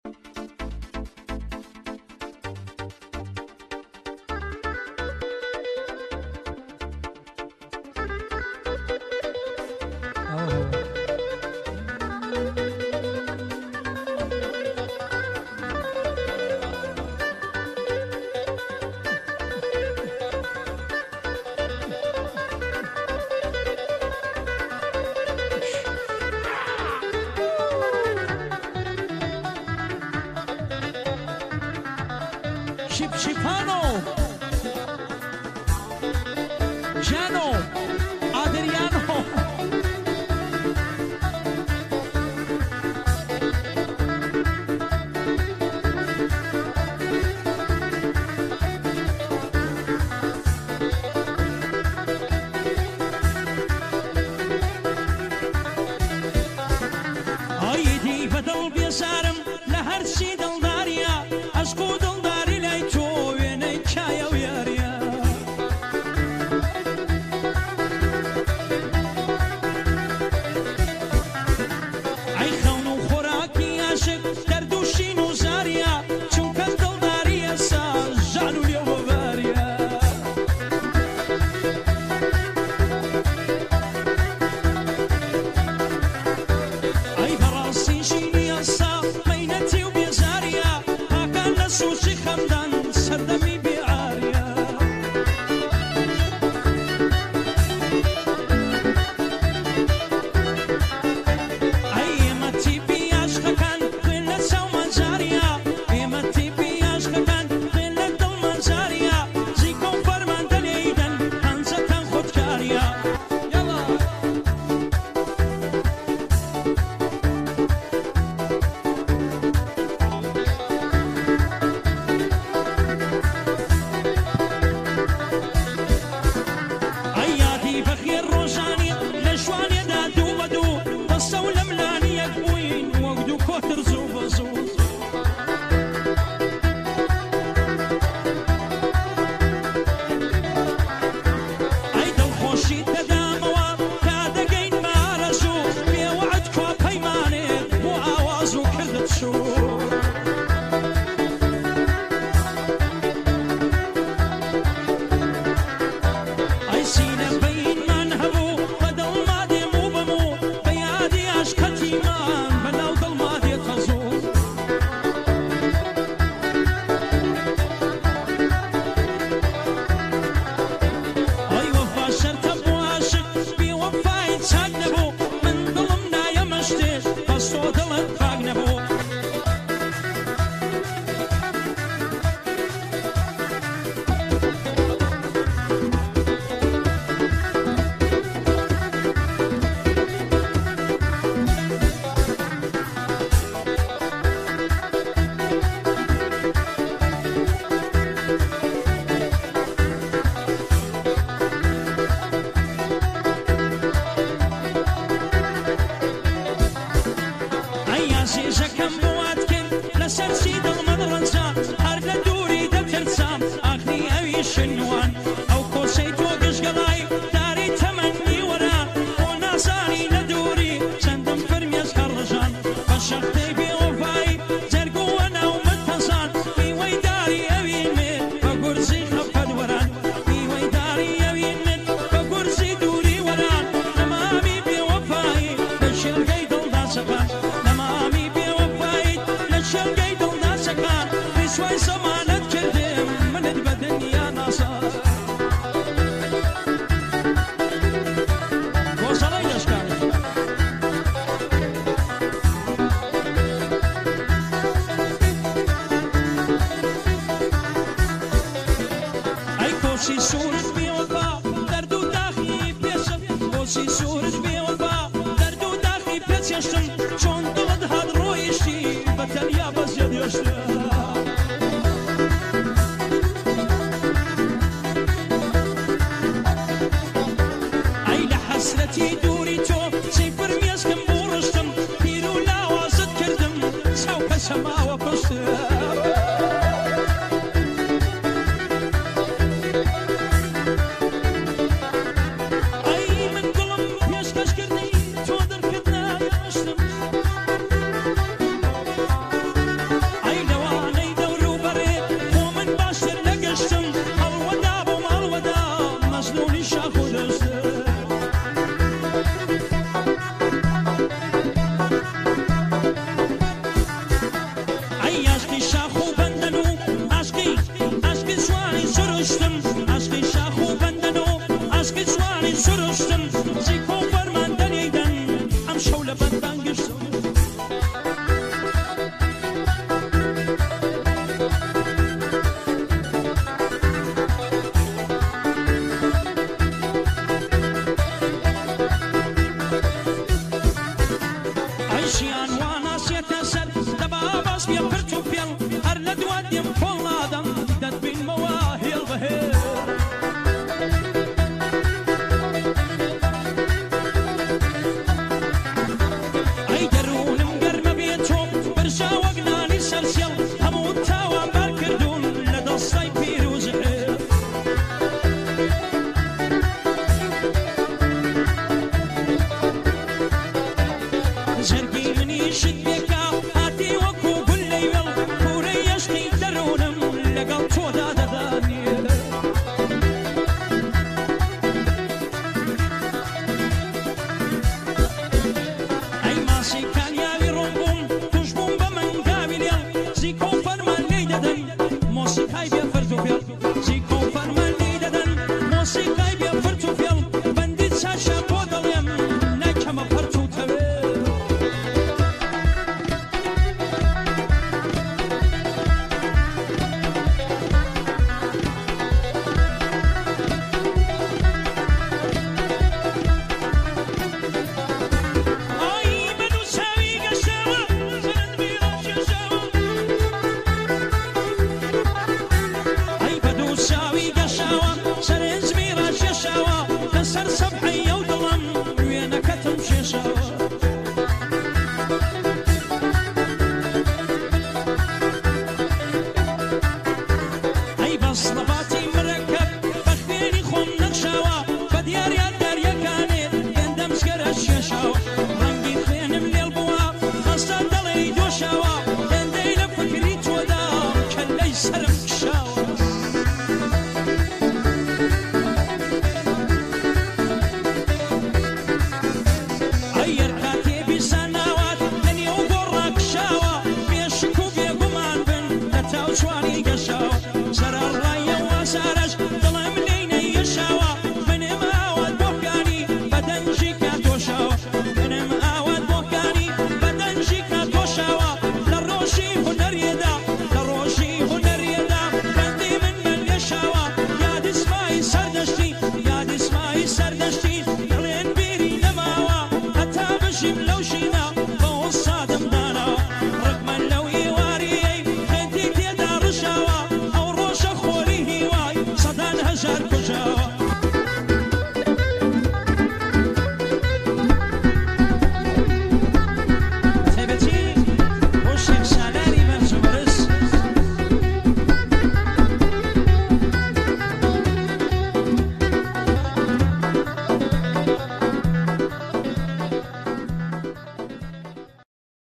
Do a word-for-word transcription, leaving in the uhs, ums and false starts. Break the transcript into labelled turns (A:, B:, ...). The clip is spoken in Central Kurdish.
A: Shipano, Jano, Adriano. Haydi بدل بيسارم لهرشي دلداريا أشكو دلداري ليتو ويني كايا وياريا أي خونو خوراكي عاشق دردوشين وزاريا چونك دلداريا ساجالو اليوم باريا أي براسي شيني أصا مينتي وبيزاريا هاكا نسوشي خمدان سردمي بعاريا أي متي بياش خكان قلة سو منزاريا أي متي بياش خكان قلة دل منزاريا زيكو فرمان دليدن هنزة خود كاريا يلا أيادي بخير روشاني لشواني دادو بدو بصو لملاني يكبوين وقدو كوتر زوب زوب أي دو خوشي تداموا كادقين ما رزو بي وعد كوا بيماني وآوازو كردت شو أي سينا بين منهبو بدل ما دي مو بمو بيادي عشقتي مان بناو دل ما دي تزو أي وفا شرط أبو عاشق بي وفاي تساق نبو من ظلمنا يمشتش بسو دلت فاق نبو أي عزيزة كم بواتكن لسرسي دل مدرنسا هر لدوري دبترسام آخري أوي شنوان أو كوسي توقش قلاي داري تمني ورا ونازاني لدوري سندم فرميز خرجان فشختي بوفاي زرقو وانا ومتزان في ويداري أوي من فقرزي خفد وران في ويداري أوي من فقرزي دوري وران نمامي بوفاي لشل قيدل داسقان نمامي بوفاي لشل قيدل داسقان في شوي زمانة كردم من البدن يا ناصر وصلي لشكاري أي كوشي سورج بيوفا دردو داخي بيشم كوشي سورج بيوفا دردو داخي بيشم چون دلد هاد رويشي بتليا بس يد يشتر أي لحسرتي دوري تو سيفر ميزكم بورشتم بيرو لا واسد كردم سوك سما وكشتر أي من قلم يشكش كردي تودر كدنا يمشتم ئاواز بێ پرت و پێڵ هەر لە دوا دێم کۆڵ نادەم دەتبینمەوە هێڵ بەهێڵ ئەی دەروونم گەرمە بێت تۆم بەرژا وەک نانی سەرسێڵ هەموو تاوان بار کردوون لە دەستای پیرۆز هێڵ زەرگی منیشت بێکا هاتی وەکو گول لەیوێڵ پورەی یەشقی دەروونم لەگەڵ تۆدا دەدانێ ئەی ماسی کاریاوی ڕۆم بووم توش بووم بە مەنگاوی لێڵ زیکۆ و فەرمان لێی دەدەن مۆسیقای بێ فرد و فێڵ زیکۆ و فەرمان لێی دەدەن مۆسیقای بێ فرد و فێڵ بەندی چاشە بۆ دەڵێم نەکەمە پەرت و تەوێ سرم